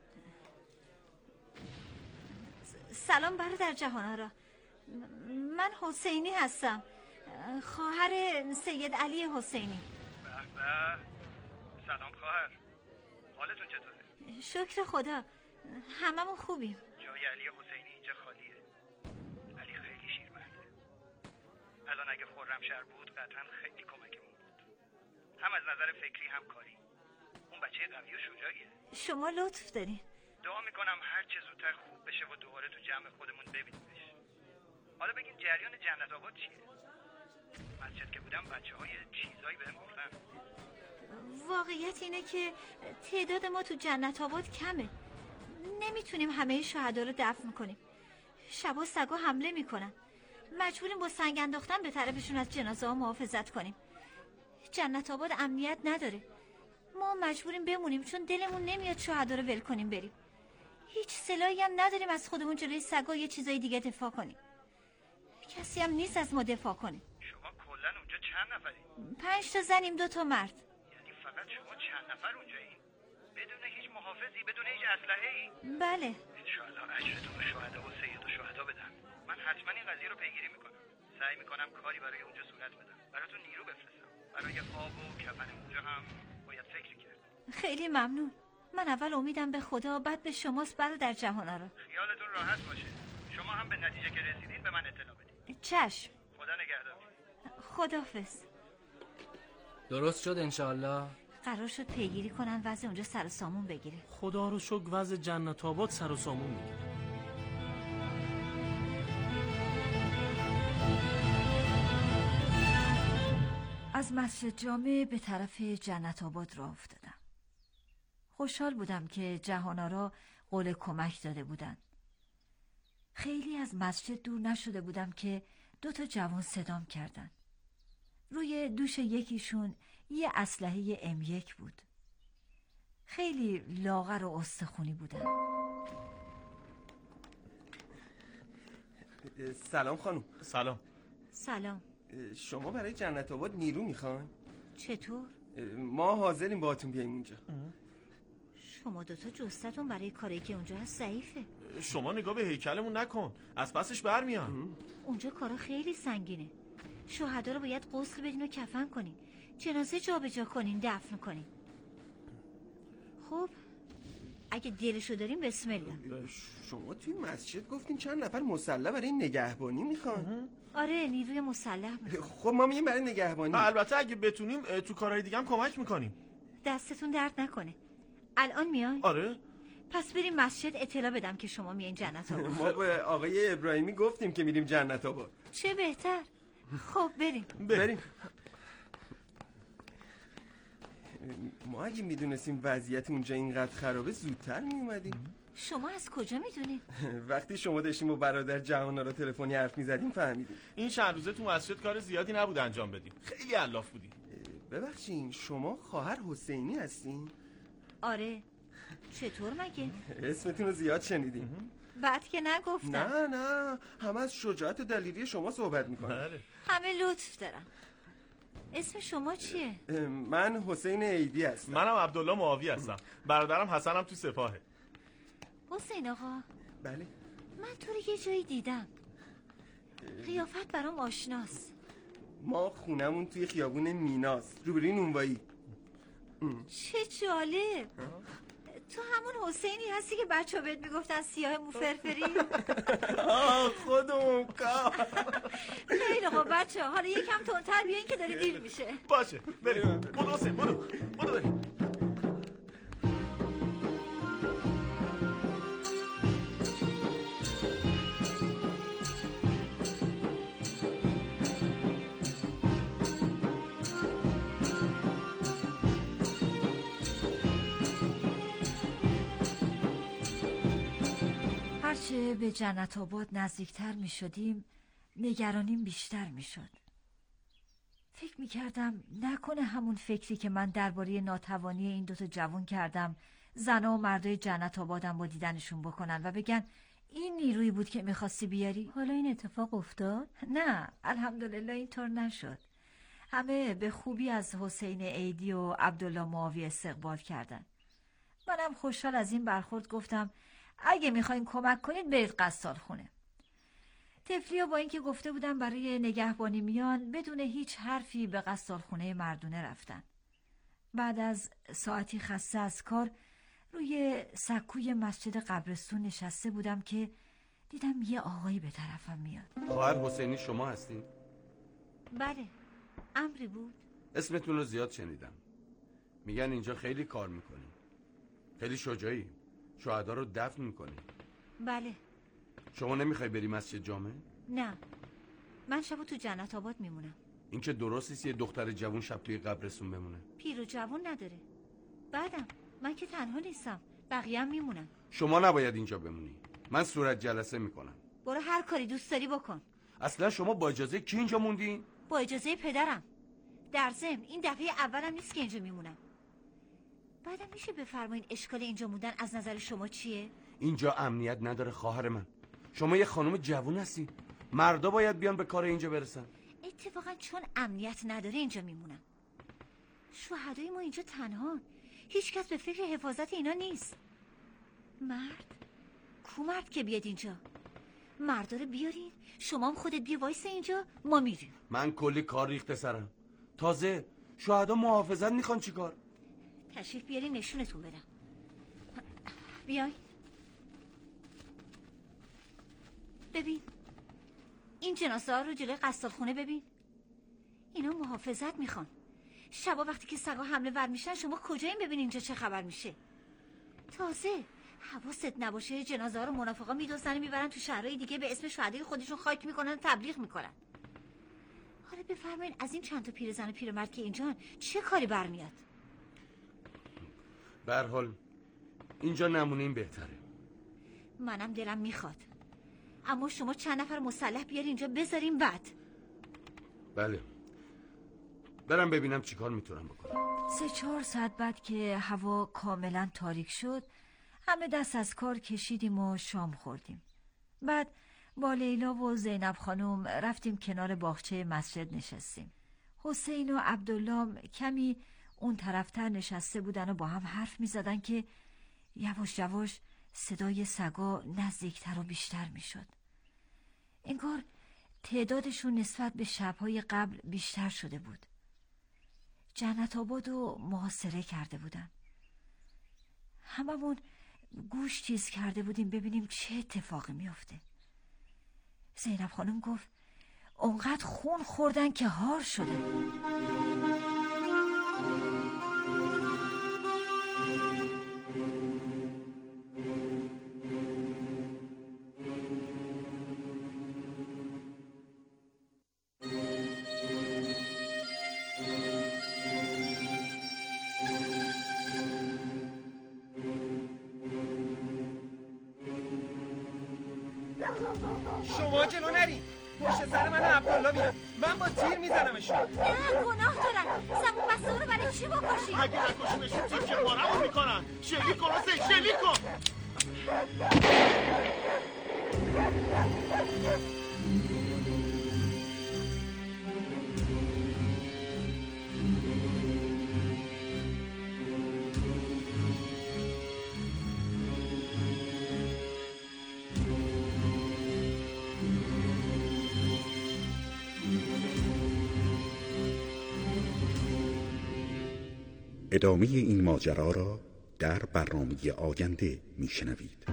سلام برادر جهان‌آرا. من حسینی هستم، خواهر سید علی حسینی. به سلام خواهر، حالتون چطوره؟ شکر خدا، هممون خوبیم. جای علی حسینی اینجا خالیه. علی خیلی شیرمرده. الان اگه خرمشهر بود قطعا خیلی کمکمون بود، هم از نظر فکری هم کاری. اون بچه قوی و شجاعیه. شما لطف دارین. دعا میکنم هر چه زودتر خوب بشه و دوباره تو جمع خودمون ببینیمش. حالا بگین جریان جنت آباد چیه؟ مسجد که بودم بچه‌ها یه چیزایی بهم گفتن. واقعیت اینه که تعداد ما تو جنت آباد کمه. نمیتونیم همه شهدا رو دفن کنیم. شبا سگا حمله میکنن. مجبوریم با سنگ انداختن به طرفشون از جنازه ها محافظت کنیم. جنت آباد امنیت نداره. ما مجبوریم بمونیم چون دلمون نمیاد شهدا رو ول کنیم بریم. هیچ سلاحی هم نداریم از خودمون جلوی سگا یه چیزای دیگه دفاع کنیم. کسی هم نیست از ما دفاع کنه. شما کلا اونجا چند نفرین؟ 5 تا زنیم 2 تا مرد. یعنی فقط شما چند نفر اونجایین؟ بدون هیچ محافظی، بدون هیچ اسلحه‌ای؟ بله. انشالله اجرتون به شهدا و سید الشهدا بدن. من حتما این قضیه رو پیگیری میکنم. سعی میکنم کاری برای اونجا صورت بدم. براتون نیرو بفرستم. برای آب و کفن اونجا هم باید فکر کرد. خیلی ممنون. من اول امیدم به خدا، بعد به شماست برادر جهان‌آرا. خیالتون راحت باشه. شما هم به نتیجه که رسیدین به من اطلاع بدید. چشم. خدا نگهدار. خداحافظ. درست شد انشالله. قرار شد پیگیری کنن وضع اونجا سر و سامون بگیره. خدا رو شکر وضع جنت آباد سر و سامون میگیره. از مسجد جامع به طرف جنت آباد راه افتادم. خوشحال بودم که جهان‌آرا قول کمک داده بودن. خیلی از مسجد دور نشده بودم که 2 تا جوان صدام کردن. روی دوش یکیشون یه اسلحه M1 بود. خیلی لاغر و استخونی بودن. سلام خانم. سلام. سلام. شما برای جنت آباد نیرو میخواین؟ چطور؟ ما حاضریم باهاتون بیایم اونجا. شما 2 تا جستتون برای کاری که اونجا هست ضعیفه. شما نگاه به هیکلمون نکن، از پسش برمیان. اونجا کارا خیلی سنگینه. شهدا رو باید غسل بدین و کفن کنین، جنازه جابجا کنین، دفن کنین. خب اگه دلشو دارین بسم الله. شما توی مسجد گفتین چند نفر مسلح برای نگهبانی میخوان؟ آره، نیروی مسلح میخوان. خب ما میگیم برای نگهبانی. البته اگه بتونیم تو کارهای دیگه هم کمک میکنیم. دستتون درد نکنه. الان میای؟ آره. پس بریم مسجد اطلاع بدم که شما میایین جنت آباد. ما به آقای ابراهیمی گفتیم که میریم جنت آباد. چه بهتر. خب بریم. ما اگه میدونستیم وضعیت اونجا اینقدر خرابه زودتر میومدیم. شما از کجا میدونید؟ وقتی شما داشتیم با برادر جهانا رو تلفنی حرف میزدیم فهمیدیم. این چند روزه تو مسجد کار زیادی نبود انجام بدیم. خیلی الاف بودیم. ببخشید شما خواهر حسینی هستین؟ آره. چطور مگه؟ اسمتون رو زیاد شنیدیم. بعد که نگفتم. نه همه از شجاعت و دلیری شما صحبت میکنن. همه لطف دارن. اسم شما چیه؟ من حسین عیدی هستم. منم عبدالله معاوی هستم. برادرم حسنم تو سپاهه. حسین آقا. بله. من تو رو یه جایی دیدم. قیافت برام آشناست. ما خونمون توی خیابون میناست، روبروی نونوایی. چه جالب. تو همون حسینی هستی که بچه بهت میگفتن سیاه موفرفری؟ خودمون کار. خیلی خوب بچه حالا یکم تندتر بیاین که داره دیر میشه. باشه بریم. برو حسین برو بریم. هرچه به جنت آباد نزدیکتر می شدیم نگرانیم بیشتر می شد. فکر می کردم نکنه همون فکری که من درباره ناتوانی این دوتا جوان کردم زنها و مردای جنت آبادم با دیدنشون بکنن و بگن این نیرویی بود که میخواستی بیاری. حالا این اتفاق افتاد؟ نه الحمدلله اینطور نشد. همه به خوبی از حسین عیدی و عبدالله معاوی استقبال کردن. منم خوشحال از این برخورد گفتم اگه میخواین کمک کنید برید قصال خونه. طفلیا با اینکه گفته بودم برای نگهبانی میان بدون هیچ حرفی به قصال خونه مردونه رفتن. بعد از ساعتی خسته از کار روی سکوی مسجد قبرستون نشسته بودم که دیدم یه آقایی به طرفم میاد. خواهر حسینی شما هستین؟ بله. امری بود؟ اسمتون رو زیاد شنیدم. میگن اینجا خیلی کار میکنی. خیلی شجاعی. شهدا رو دفن میکنی. بله. شما نمیخوای بری مسجد جامع؟ نه. من شبو تو جنت آباد میمونم. این که درست نیست یه دختر جوون شب توی قبرستون بمونه. پیر و جوون نداره. بعدم من که تنها نیستم. بقیه هم میمونم. شما نباید اینجا بمونی. من صورت جلسه میکنم. برو هر کاری دوست داری بکن. اصلا شما با اجازه کی اینجا موندین؟ با اجازه پدرم. در ضمن این دفعه اولم نیست که اینجا میمونم. بعدم میشه بفرمایین اشکال اینجا موندن از نظر شما چیه؟ اینجا امنیت نداره خواهر من. شما یه خانم جوون هستی. مردا باید بیان به کار اینجا برسن. اتفاقا چون امنیت نداره اینجا میمونم. شهدای ما اینجا تنها. هیچ کس به فکر حفاظت اینا نیست. مرد؟ کو مرد که بیاد اینجا؟ مردا رو بیارین. شما هم خودت بیا وایسه اینجا. ما میریم. من کلی کار ریخته سرم. تازه شهدا محافظت میخوان چیکار؟ تشریف بیارین نشونتون بدم. بیای. ببین این جنازه ها رو جلوی قصال خونه ببین. اینا محافظت میخوان. شبا وقتی که سگا حمله ور میشن شما کجایین ببین اینجا چه خبر میشه. تازه حواست نباشه جنازه ها رو منافقا میدوزن میبرن تو شهرهای دیگه به اسم شهدای خودشون خاک میکنن تبلیغ میکنن. حالا بفرمایین از این چند تا پیرزن و پیرمرد که اینجان چه کاری برمیاد؟ به هر حال اینجا نمونه این بهتره. منم دلم میخواد. اما شما چند نفر مسلح بیار اینجا بذاریم بعد. بله. برم ببینم چیکار میتونم بکنم. 3-4 ساعت بعد که هوا کاملا تاریک شد همه دست از کار کشیدیم و شام خوردیم. بعد با لیلا و زینب خانم رفتیم کنار باغچه مسجد نشستیم. حسین و عبدالله کمی اون طرفتر نشسته بودن و با هم حرف می زدن که یواش یواش صدای سگا نزدیکتر و بیشتر می شد. انگار تعدادشون نسبت به شبهای قبل بیشتر شده بود. جنت آباد رو محاصره کرده بودن. هممون گوش تیز کرده بودیم ببینیم چه اتفاقی میفته. زینب خانم گفت اونقدر خون خوردن که هار شده. شما جلو نرین، پشت سر من عبدالله بیان، من با تیر میزنمشون. نه گناه دارن، زبون بسته رو برای چی بکشی؟ اگه نکشیمشون تیکه پارمون میکنن. شلیک کن حسین، شلیک کن. ادامه این ماجرا را در برنامه آینده میشنوید.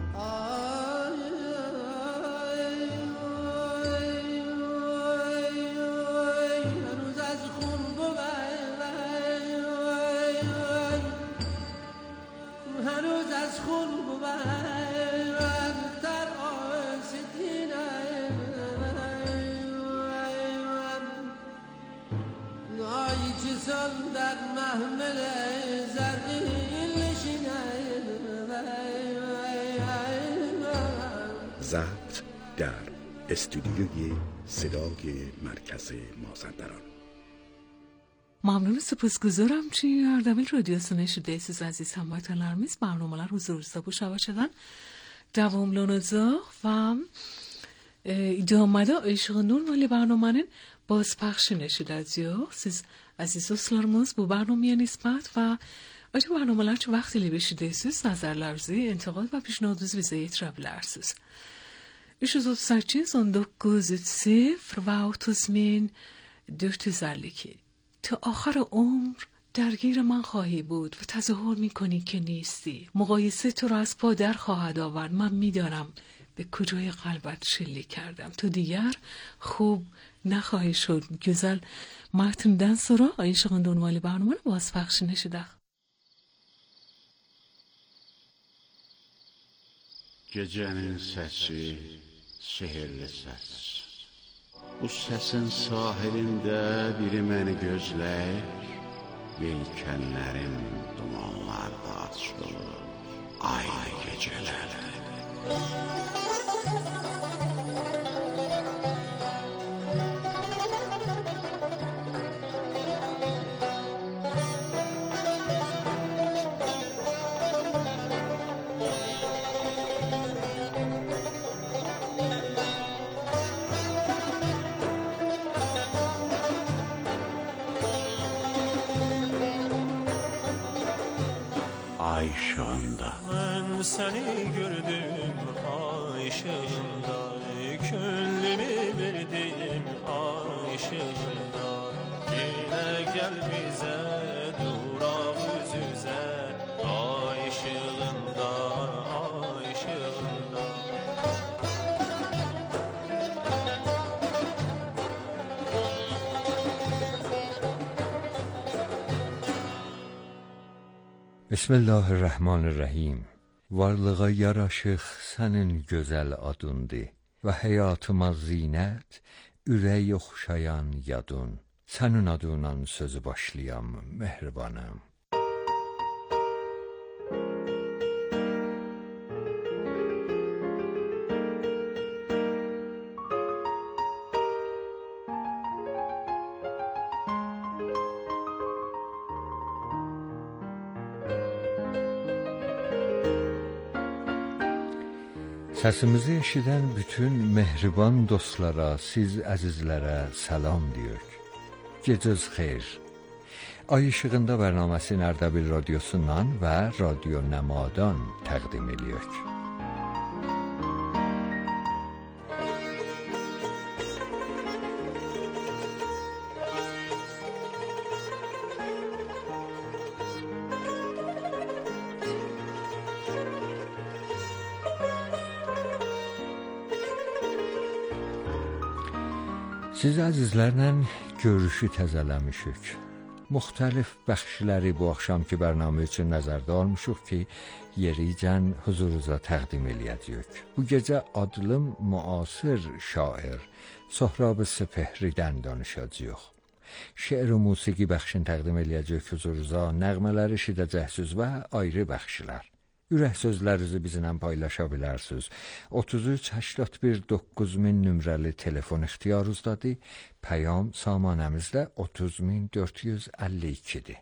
ضبط در استودیوی صدای مرکز مازندران. ممنون و سپاسگزارم چی اردبیل رادیو سنشده siz aziz هموطنlarımız برنامه‌ler huzurunuzda bu şavaşadan devamlanacak ve idamada Işığın Nurmali برنامه'nin bozpaxshi ediləcək. Siz aziz dostlarımız bu برنامه‌yə nisbət və ayrıca برنامه‌lar üçün vaxt ilə eşidirsiniz, nəzərlərinizi, intiqad və پیشنهادınızı bizə yetirə bilərsiniz. 338 1930 و 30452 تا آخر عمر درگیر من خواهی بود و تظاهر میکنی که نیستی. مقایسه تو را از پادر خواهد آورد. من میدانم به کجای قلبت شلیک کردم. تو دیگر خوب نخواهی شد. Güzel matndan sonra Işığın Nurmali برنامه bozpaxshi نشده. Gecenin səsi, sehirli səs. Bu səsin sahilində biri məni gözləyir. Yelkənlərim dumanlarda açılır, aylı gecələrdə. Ay ışığında. Ben seni gördüm ay ışığında, gönlümü verdim ay ışığında. Yine gel bize durak yüz yüze, ay ışığında, ay ışığında. بسم الله الرحمن الرحیم. Varlığa yaraşıq sənin gözəl adındır və həyatıma zinət, ürək oxşayan yadın. Sənin adınla sözü başlayam, mehribanım. Səsimizi eşidən bütün mehriban dostlara, siz əzizlərə salam deyirik. Gecəz xeyir. Ay işığında bərnaməsini Ərdəbil radiosundan və Radio Nəmadan təqdim edirik. Siz əzizlərlə görüşü təzələmişik. Müxtəlif bəxşləri bu axşamki bərnamə üçün nəzərdə almışıq ki, yericən huzurunuza təqdim eləyəcəyik. Bu gecə adlım müasir şair Sohrab Sepehridən danışacağıq. Şeir və musiqi bəxşini təqdim eləyəcəyik huzurunuza, nəğmələri eşidəcəksiniz və ayrı bəxşlər. Ürək sözlərinizi bizimlə paylaşa bilərsiniz. 33819000 nömrəli telefon ixtiyarınızdadır. Pəyam samanəmiz də 30452-dir.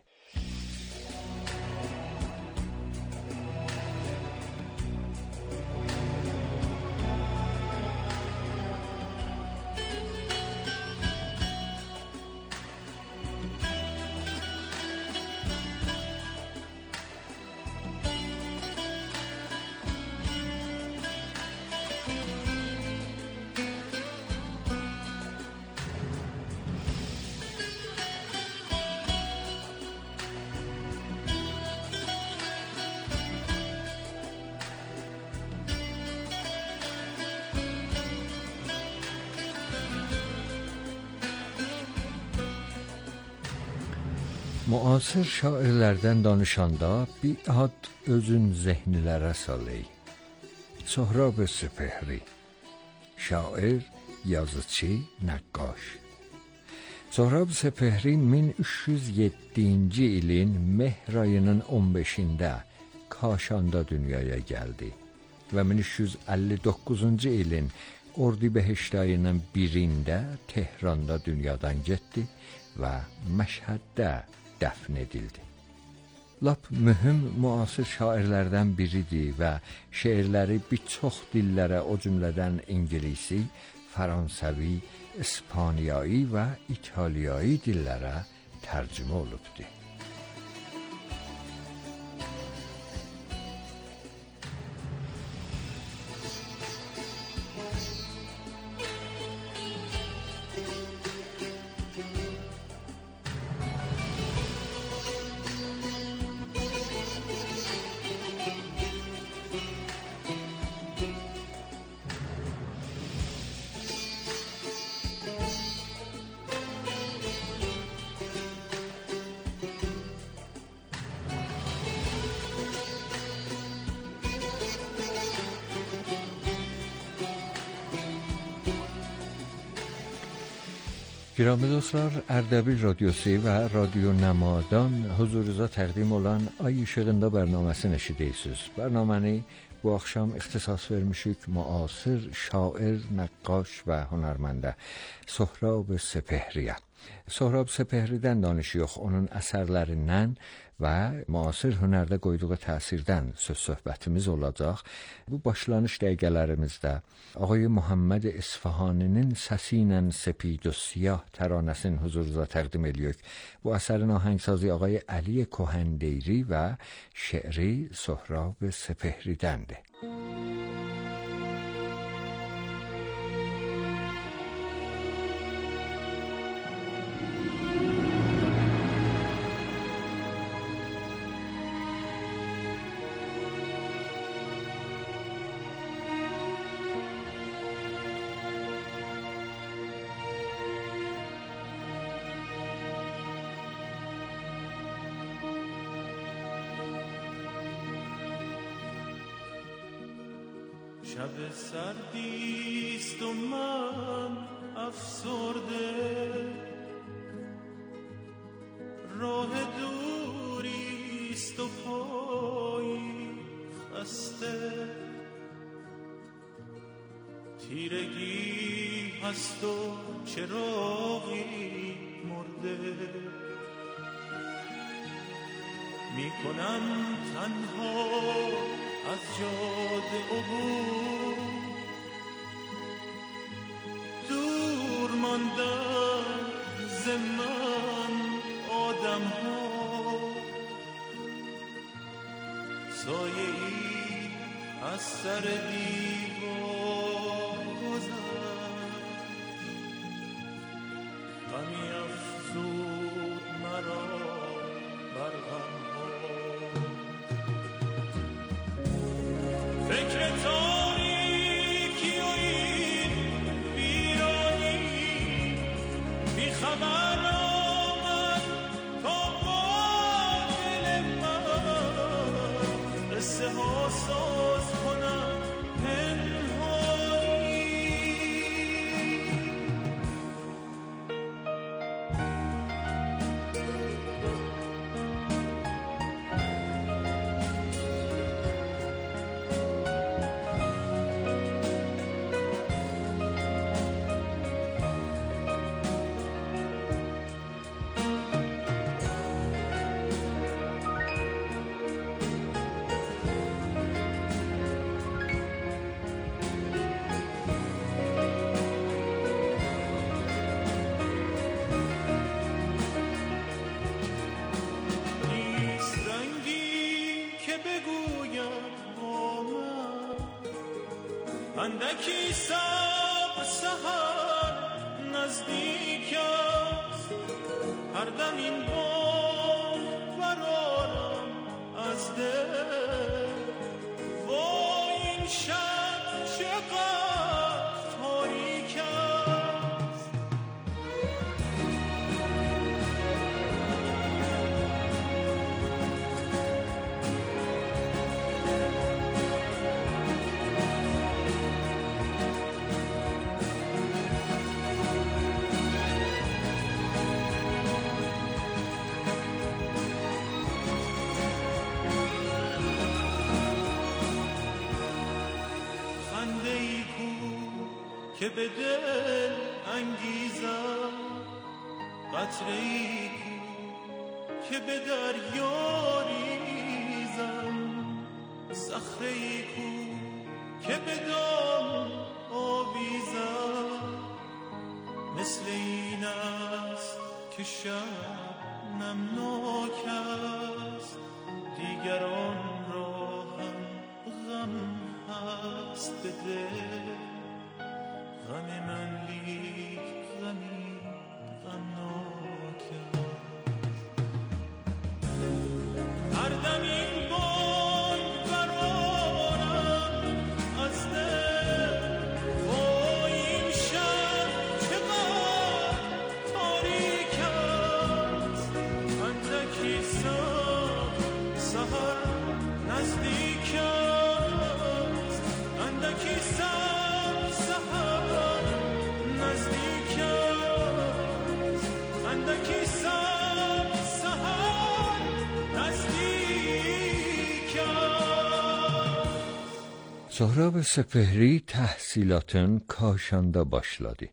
Müasir şairlərdən danışanda bir ad özün zehnilərə salır. Sohrab Sepehri, şair, yazıcı, nəqqaş. Sohrab Sepehri 1307-ci ilin mehr ayının 15-də Kaşanda dünyaya gəldi və 1359-cu ilin Ordibehişt ayının 1-də Tehranda dünyadan getdi və Məşhəddə dəfn edildi. Lap mühüm müasir şairlərdən biridir və şeirləri bir çox dillərə, o cümlədən İngilisi, Fransəvi, İspaniyayı və İtaliyayı dillərə tərcümə olubdur. Girəmi dostlar, Ərdəbil Radiosu və Radio Nəmadan huzurunuza təqdim olan Ay İşığında bərnaməsini eşidirsiniz. Bərnaməni bu axşam ixtisas vermişik müasir şair, nəqqaş və hünərməndə Sohrab Sepehriyə. Sohrab Sepehridən danışıyoruz, onun əsərlərindən və müasir hünərdə qoyduğu təsirdən söz-söhbətimiz olacaq. Bu başlanış dəqiqələrimizdə Ağay Muhammed İsfahaninin Səsi ilə Sepid و Siyah təranəsini huzurunuza təqdim edirik. Bu əsərin ahəngsazı Ağay Əli Kohendeyri və şeiri Sohrab Sepehridəndir. شب سردیست و من افسرده راه دوریست و پایی خسته تیرگی هست و چراغی مرده میکنم تنها از جاده عبور دور ماندن ز من آدم ها سایه ای از سر دیوار گذشت غمی افزود مرا بر غم فکر تاریکی و این ویرانی بی خبر آمد تا دل من قصه ها ساز کنم پنهانی اندکی صبر سحر نزدیک است، هر دم این بار برارم از دل. وای این شب چقدر تاریک است. که به دل انگیزم، قطره‌ای که به دریا ریزم، صخره‌ای که به دام آویزم. مثل این است که شب نمناک است، دیگران را هم غم هست به دل. غم من لیک غمی غمناک است. هر دم این بانگ برارم از دل. وای این شب چقدر تاریک است. اندکی سحر نزدیک است، اندکی سحر نزدیک است، اندکی سحر نزدیک است. Sohrab Sepehri təhsilatın Kaşanda başladı.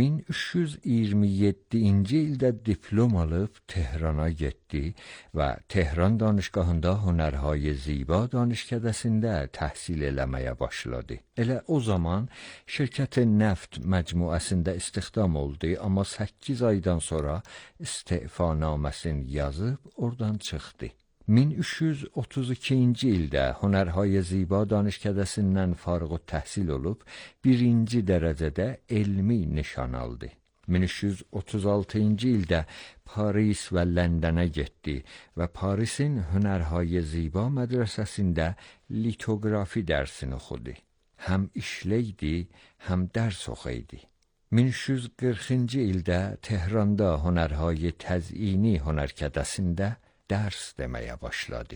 1327-ci ildə diplom alıb Tehrana getdi və Tehran danışqahında Hünərhay Ziba danışkədəsində təhsil eləməyə başladı. Elə o zaman şirkət Neft məcmuəsində istihdam oldu, amma 8 aydan sonra istifanaməsini yazıb oradan çıxdı. 1332-ci ildə Hünərhay Ziba danışkədəsindən fərğ təhsil olub, birinci dərəcədə elmi nişan aldı. 1336-cı ildə Paris və Londona getdi və Parisin Hünərhay Ziba mədrəsəsində litografi dərsini oxudu. Həm işlə idi, həm dərs oxuydu. 1340-cı ildə Tehranda Hünərhay Təzini hünərkədəsində درس demeye başladı.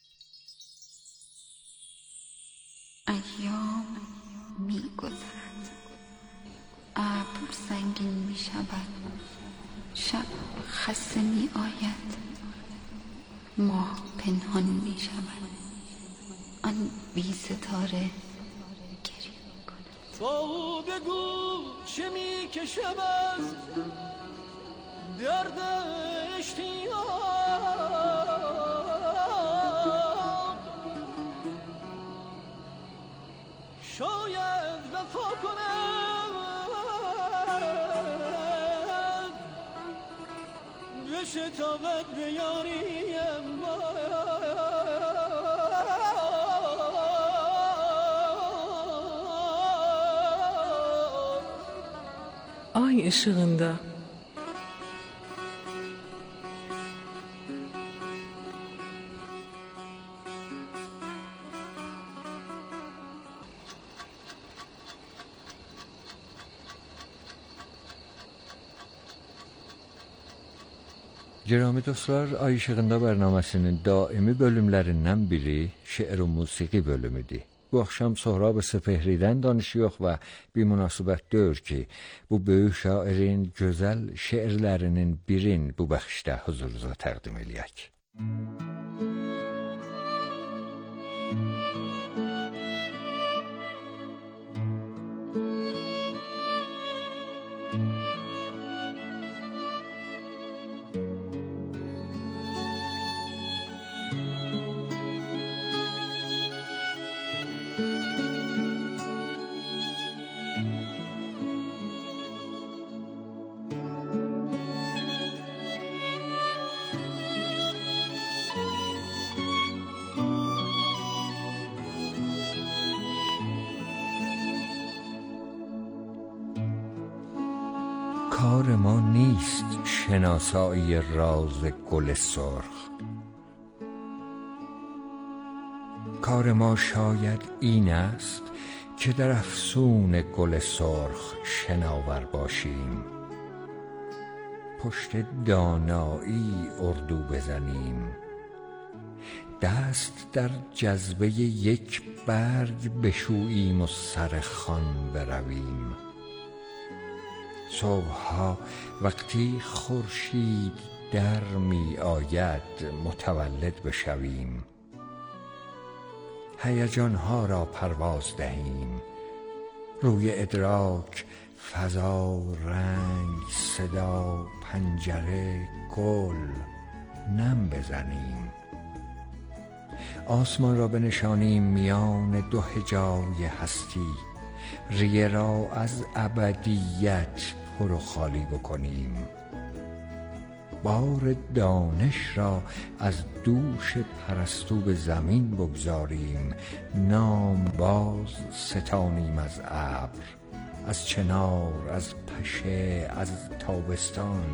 ایام می گذرد، ابر سنگین می شود، شب خسته می آید، ماه پنهان می شود، آن بی ستاره گریه می کند. تو بگو چه می کشم از درد اشتیاق، شاید وفا کنم بشتابد به یاریم. Ay ışığında. Girami dostlar, Ay İşığında bərnaməsinin daimi bölümlərindən biri şeir və musiqi bölümüdür. Bu axşam Sohrab Sepehridən danışıyoruz və bir münasibət deyir ki, bu böyük şairin gözəl şeirlərinin birin bu bəxşdə huzurunuza təqdim eləyək. کار ما نیست شناسایی راز گل سرخ. کار ما شاید این است که در افسون گل سرخ شناور باشیم، پشت دانایی اردو بزنیم، دست در جذبه یک برگ بشوییم و سر خوان برویم. صبحها وقتی خورشید در می آید متولد بشویم، هیجانها را پرواز دهیم، روی ادراک، فضا، رنگ، صدا، پنجره، گل نم بزنیم، آسمان را بنشانیم میان دو حجای هستی، ریه را از ابدیت پر و خالی بکنیم، بار دانش را از دوش پرستو به زمین بگذاریم، نام باز ستانیم از ابر، از چنار، از پشه، از تابستان،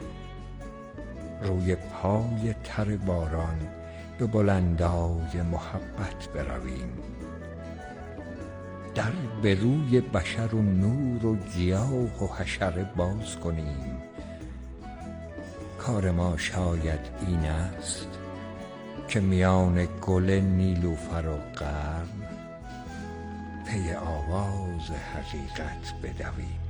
روی پای تر باران به بلندای محبت برویم، در به روی بشر و نور و گیاه و حشره باز کنیم. کار ما شاید این است که میان گل نیلوفر و قرن پی آواز حقیقت بدویم.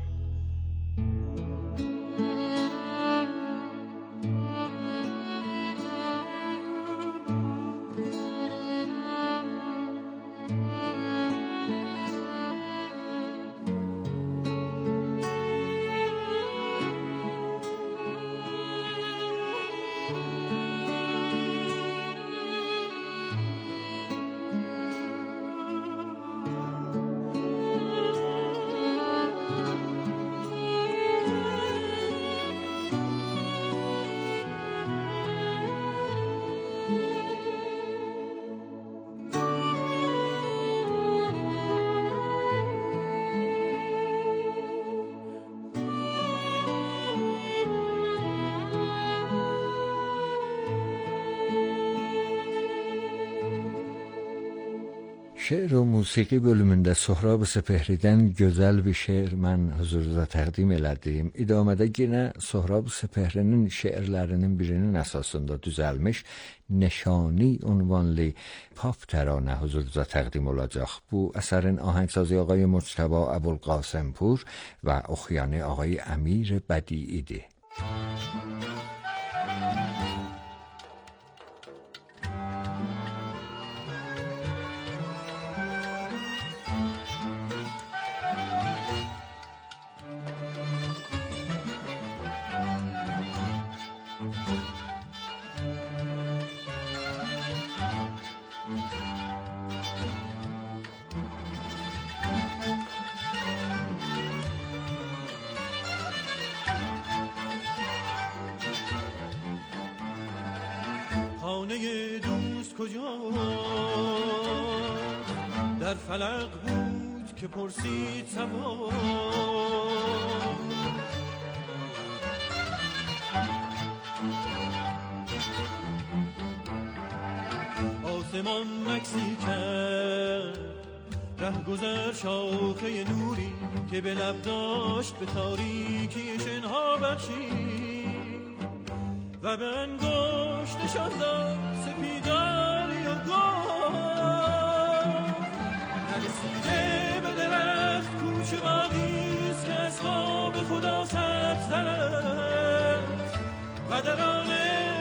شعر و موسیقی bölümünde Sohrab Sepehri'den güzel bir şiir ben huzurunuza təqdim elədim. İdamədə yenə Sohrab Sepehri'nin şeirlərinin birinin əsasında düzəlmiş Neşani unvanlı pop təranə huzurunuza təqdim olacaq. Bu əsərin ahəngsazı ağay Murtəba Əbulqasəmpur və oxuyanı ağay Əmir Bədiidir. دوست کجا در فلق بود که پرسید سوار آسمان مکسی کرد ره گذر شاخه نوری که به لب داشت به تاریکی شنها بخشید و به انگشتشان داد سپیداری و گفت نرسیده به درخت کوچه باقیست که از خواب خدا سبزتر است و در آن